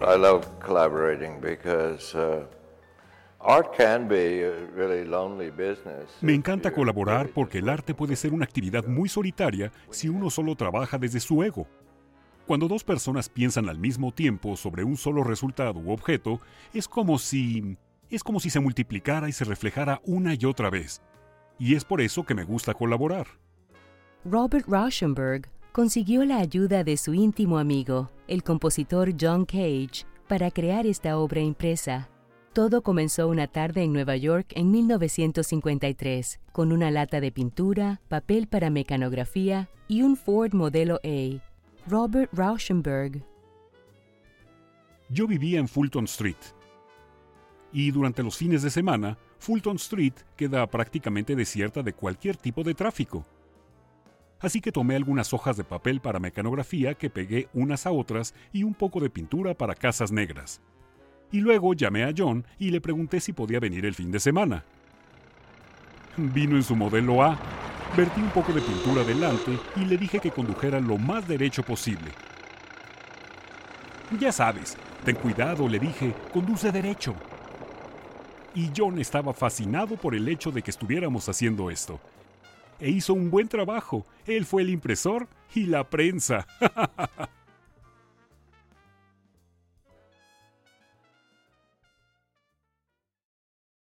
I love collaborating because art can be a really lonely business. Me encanta colaborar porque el arte puede ser una actividad muy solitaria si uno solo trabaja desde su ego. Cuando dos personas piensan al mismo tiempo sobre un solo resultado u objeto, es como si se multiplicara y se reflejara una y otra vez. Y es por eso que me gusta colaborar. Robert Rauschenberg consiguió la ayuda de su íntimo amigo, el compositor John Cage, para crear esta obra impresa. Todo comenzó una tarde en Nueva York en 1953, con una lata de pintura, papel para mecanografía y un Ford Modelo A. Robert Rauschenberg. Yo vivía en Fulton Street. Y durante los fines de semana, Fulton Street queda prácticamente desierta de cualquier tipo de tráfico. Así que tomé algunas hojas de papel para mecanografía que pegué unas a otras y un poco de pintura para casas negras. Y luego llamé a John y le pregunté si podía venir el fin de semana. Vino en su Modelo A. Vertí un poco de pintura delante y le dije que condujera lo más derecho posible. Ya sabes, ten cuidado, le dije, conduce derecho. Y John estaba fascinado por el hecho de que estuviéramos haciendo esto. E hizo un buen trabajo. Él fue el impresor y la prensa.